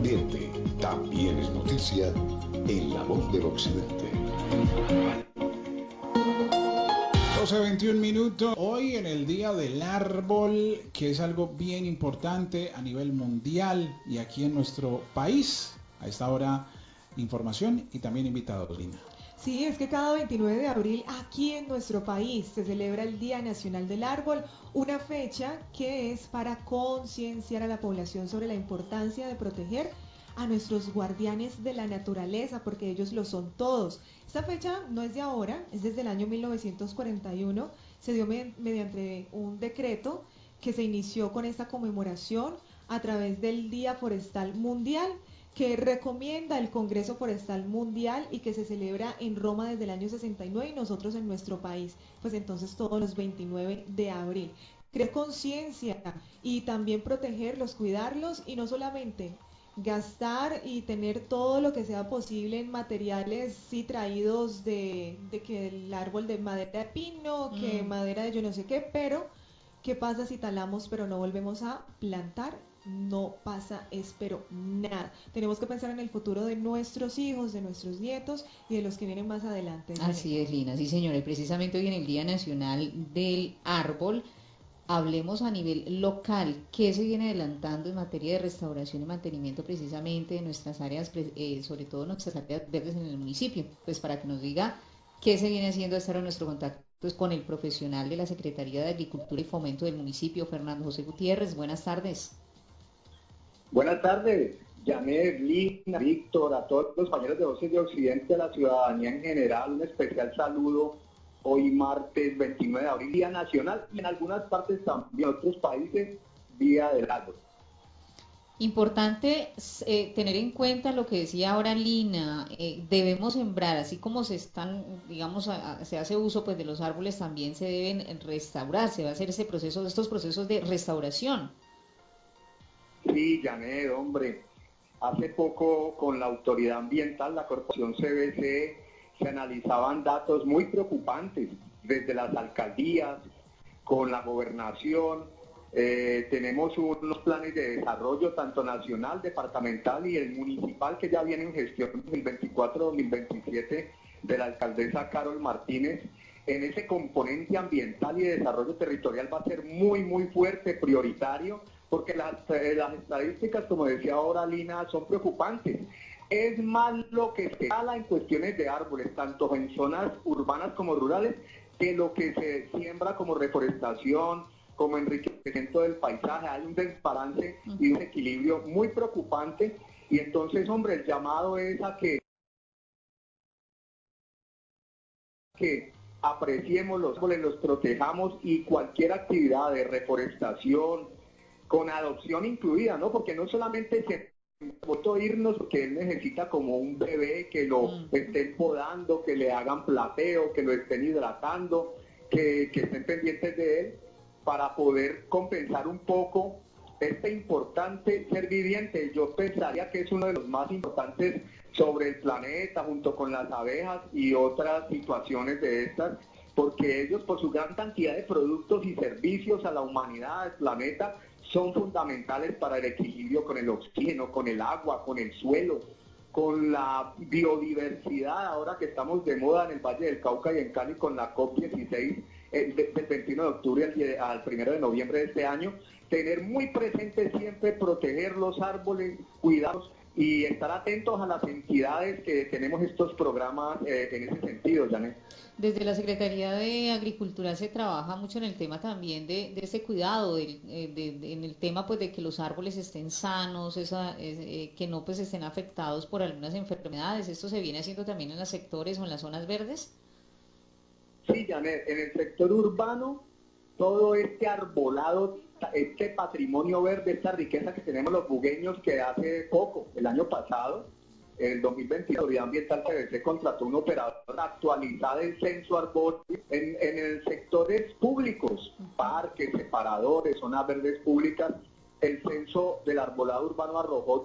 ambiente también es noticia en La Voz del Occidente. 12:21 minutos. Hoy en el Día del Árbol, que es algo bien importante a nivel mundial y aquí en nuestro país. A esta hora, información y también invitados, Lina. Sí, es que cada 29 de abril aquí en nuestro país se celebra el Día Nacional del Árbol, una fecha que es para concienciar a la población sobre la importancia de proteger a nuestros guardianes de la naturaleza, porque ellos lo son todos. Esta fecha no es de ahora, es desde el año 1941, se dio mediante un decreto que se inició con esta conmemoración a través del Día Forestal Mundial, que recomienda el Congreso Forestal Mundial y que se celebra en Roma desde el año 69 y nosotros en nuestro país, pues entonces todos los 29 de abril. Crear conciencia y también protegerlos, cuidarlos y no solamente gastar y tener todo lo que sea posible en materiales sí traídos de que el árbol de madera de pino, que madera de yo no sé qué, pero ¿qué pasa si talamos pero no volvemos a plantar? No pasa, espero, nada. Tenemos que pensar en el futuro de nuestros hijos, de nuestros nietos y de los que vienen más adelante. Así es, Lina, sí señora, y precisamente hoy en el Día Nacional del Árbol, hablemos a nivel local, ¿qué se viene adelantando en materia de restauración y mantenimiento precisamente de nuestras áreas, sobre todo nuestras áreas verdes en el municipio? Pues para que nos diga qué se viene haciendo, estar en nuestro contacto pues, con el profesional de la Secretaría de Agricultura y Fomento del municipio, Fernando José Gutiérrez. Buenas tardes. Buenas tardes, Janet, Lina, Víctor, a todos los compañeros de Voces de Occidente, a la ciudadanía en general, un especial saludo hoy martes 29 de abril, Día Nacional, y en algunas partes también, en otros países, Día del Árbol. Importante tener en cuenta lo que decía ahora Lina, debemos sembrar, así como se están, digamos, se hace uso pues de los árboles, también se deben restaurar, se va a hacer ese proceso, estos procesos de restauración. Sí, Janet, hombre, hace poco con la autoridad ambiental, la corporación CBC, se analizaban datos muy preocupantes desde las alcaldías, con la gobernación. Tenemos unos planes de desarrollo tanto nacional, departamental y el municipal que ya viene en gestión 2024-2027 de la alcaldesa Carol Martínez. En ese componente ambiental y de desarrollo territorial va a ser muy fuerte, prioritario, porque las estadísticas, como decía ahora Lina, son preocupantes. Es más lo que se tala en cuestiones de árboles, tanto en zonas urbanas como rurales, que lo que se siembra como reforestación, como enriquecimiento del paisaje. Hay un desbalance y un equilibrio muy preocupante, y entonces, hombre, el llamado es a que apreciemos los árboles, los protejamos, y cualquier actividad de reforestación, con adopción incluida, ¿no? Porque no solamente se votó irnos porque él necesita como un bebé que lo estén podando, que le hagan plateo, que lo estén hidratando, que estén pendientes de él para poder compensar un poco este importante ser viviente. Yo pensaría que es uno de los más importantes sobre el planeta, junto con las abejas y otras situaciones de estas, porque ellos, por su gran cantidad de productos y servicios a la humanidad, al planeta, son fundamentales para el equilibrio con el oxígeno, con el agua, con el suelo, con la biodiversidad, ahora que estamos de moda en el Valle del Cauca y en Cali con la COP16 del 21 de octubre al 1 de noviembre de este año, tener muy presente siempre proteger los árboles, cuidarlos y estar atentos a las entidades que tenemos estos programas en ese sentido, Janet. Desde la Secretaría de Agricultura se trabaja mucho en el tema también de ese cuidado, en el tema pues de que los árboles estén sanos, que no pues estén afectados por algunas enfermedades. ¿Esto se viene haciendo también en los sectores o en las zonas verdes? Sí, Janet, en el sector urbano, todo este arbolado, este patrimonio verde, esta riqueza que tenemos los bugueños, que hace poco, el año pasado, el 2022, la Autoridad Ambiental CBC contrató un operador para actualizar el censo arbóreo en el sectores públicos, parques, separadores, zonas verdes públicas. El censo del arbolado urbano arrojó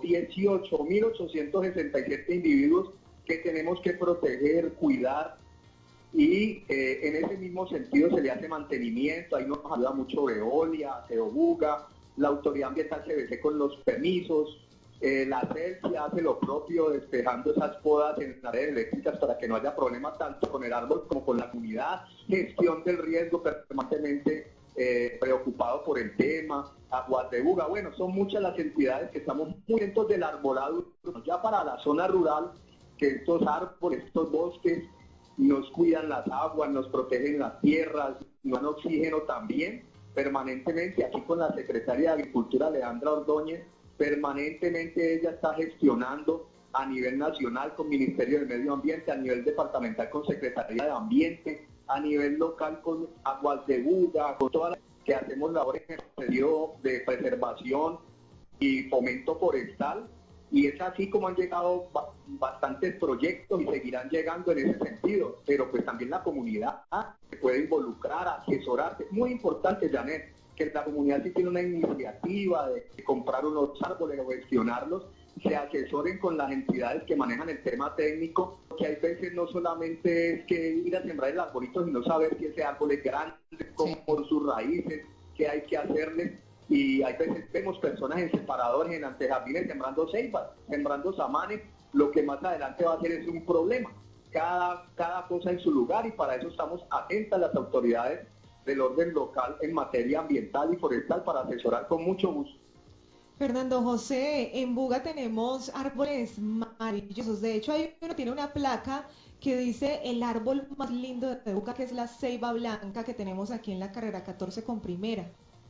18.867 individuos que tenemos que proteger, cuidar, y en ese mismo sentido se le hace mantenimiento. Ahí nos ayuda mucho Veolia, Geobuga, la Autoridad Ambiental CBC con los permisos, La CELSIA hace lo propio despejando esas podas en las redes eléctricas para que no haya problemas tanto con el árbol como con la comunidad. Gestión del riesgo permanentemente preocupado por el tema. Aguas de Buga, bueno, son muchas las entidades que estamos muy atentos del arbolado. Ya para la zona rural, que estos árboles, estos bosques nos cuidan las aguas, nos protegen las tierras, nos dan oxígeno también, permanentemente, aquí con la secretaria de Agricultura, Leandra Ordóñez, permanentemente ella está gestionando a nivel nacional con Ministerio del Medio Ambiente, a nivel departamental con Secretaría de Ambiente, a nivel local con Aguas de Buga, con todas las que hacemos labores en el periodo de preservación y fomento forestal, y es así como han llegado bastantes proyectos y seguirán llegando en ese sentido, pero pues también la comunidad se puede involucrar, asesorarse. Muy importante, Janet, que la comunidad si tiene una iniciativa de comprar unos árboles o gestionarlos, se asesoren con las entidades que manejan el tema técnico, que hay veces no solamente es que ir a sembrar el arbolito, sino saber si ese árbol es grande, cómo son sus raíces, qué hay que hacerle. Y hay veces vemos personas en separadores, en antejardines, sembrando ceibas, sembrando samanes, lo que más adelante va a ser es un problema. Cada cosa en su lugar, y para eso estamos atentas las autoridades del orden local en materia ambiental y forestal para asesorar con mucho gusto. Fernando José, en Buga tenemos árboles maravillosos. De hecho, hay uno tiene una placa que dice el árbol más lindo de Buga, que es la ceiba blanca que tenemos aquí en la carrera 14 con primera.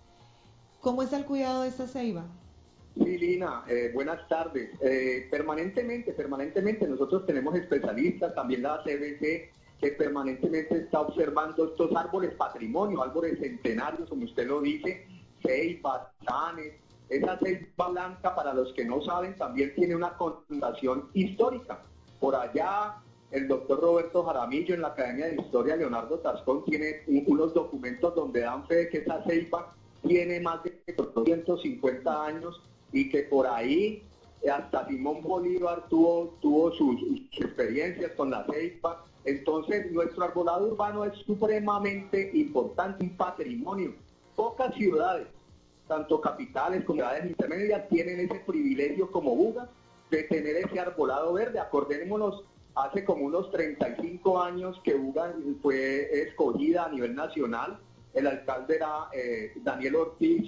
¿Cómo está el cuidado de esta ceiba? Sí, Lina, buenas tardes. Permanentemente nosotros tenemos especialistas, también la CBC, que permanentemente está observando estos árboles patrimonio, árboles centenarios, como usted lo dice, ceibas, sanes. Esa ceiba blanca, para los que no saben, también tiene una connotación histórica. Por allá, el doctor Roberto Jaramillo en la Academia de Historia Leonardo Tascón tiene unos documentos donde dan fe de que esa ceiba tiene más de 250 años y que por ahí hasta Simón Bolívar tuvo sus experiencias con la ceiba. Entonces nuestro arbolado urbano es supremamente importante, un patrimonio. Pocas ciudades, tanto capitales como ciudades intermedias, tienen ese privilegio como Buga de tener ese arbolado verde. Acordémonos, hace como unos 35 años que Buga fue escogida a nivel nacional. El alcalde era Daniel Ortiz,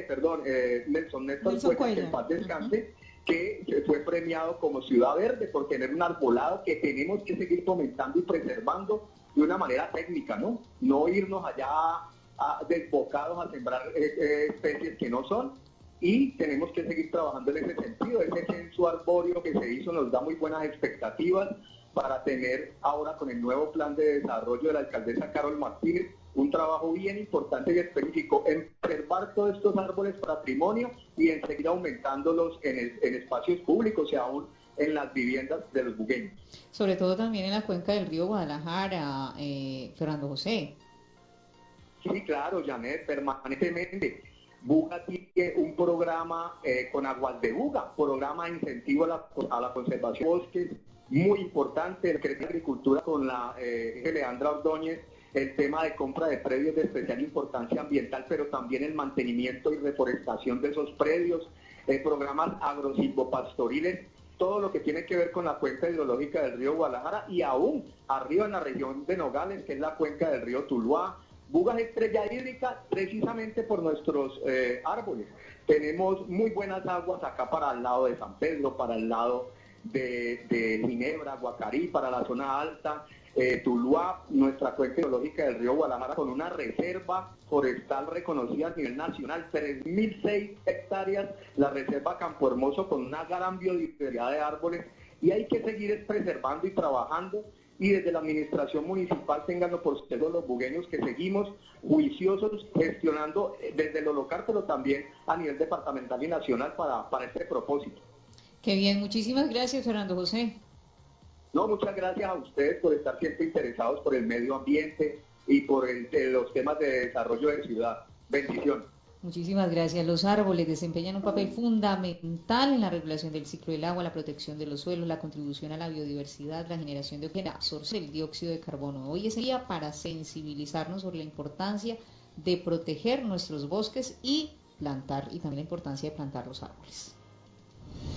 Nelson Néstor Nelson Cuellar, que en Cuellar. paz descanse, que se fue premiado como ciudad verde por tener un arbolado que tenemos que seguir fomentando y preservando de una manera técnica, ¿no? No irnos allá desbocados a sembrar especies que no son, y tenemos que seguir trabajando en ese sentido. Ese censo arbóreo que se hizo nos da muy buenas expectativas para tener ahora, con el nuevo plan de desarrollo de la alcaldesa Carol Martínez, un trabajo bien importante y específico en preservar todos estos árboles patrimonio y en seguir aumentándolos en espacios públicos y aún en las viviendas de los bugueños. Sobre todo también en la cuenca del río Guadalajara, Fernando José. Sí, claro, Janet, permanentemente. Buga tiene un programa con Aguas de Buga, programa de incentivo a la conservación de bosques, muy importante, el Secretaría de Agricultura con la Leandra Ordóñez, el tema de compra de predios de especial importancia ambiental, pero también el mantenimiento y reforestación de esos predios, programas agrosilvopastoriles, todo lo que tiene que ver con la cuenca hidrológica del río Guadalajara, y aún arriba en la región de Nogales, que es la cuenca del río Tuluá. Buga es estrella hídrica precisamente por nuestros árboles. Tenemos muy buenas aguas acá para el lado de San Pedro, para el lado de Ginebra, Guacarí, para la zona alta, Tuluá, nuestra cuenca hidrológica del río Guadalajara, con una reserva forestal reconocida a nivel nacional, 3.006 hectáreas, la reserva Campo Hermoso, con una gran biodiversidad de árboles, y hay que seguir preservando y trabajando. Y desde la administración municipal, ténganlo por seguro los bugueños, que seguimos juiciosos gestionando desde lo local, pero también a nivel departamental y nacional para este propósito. Qué bien, muchísimas gracias, Fernando José. No, muchas gracias a ustedes por estar siempre interesados por el medio ambiente y por los temas de desarrollo de ciudad. Bendiciones. Muchísimas gracias. Los árboles desempeñan un papel fundamental en la regulación del ciclo del agua, la protección de los suelos, la contribución a la biodiversidad, la generación de oxígeno, la absorción del dióxido de carbono. Hoy es el día para sensibilizarnos sobre la importancia de proteger nuestros bosques y plantar, y también la importancia de plantar los árboles.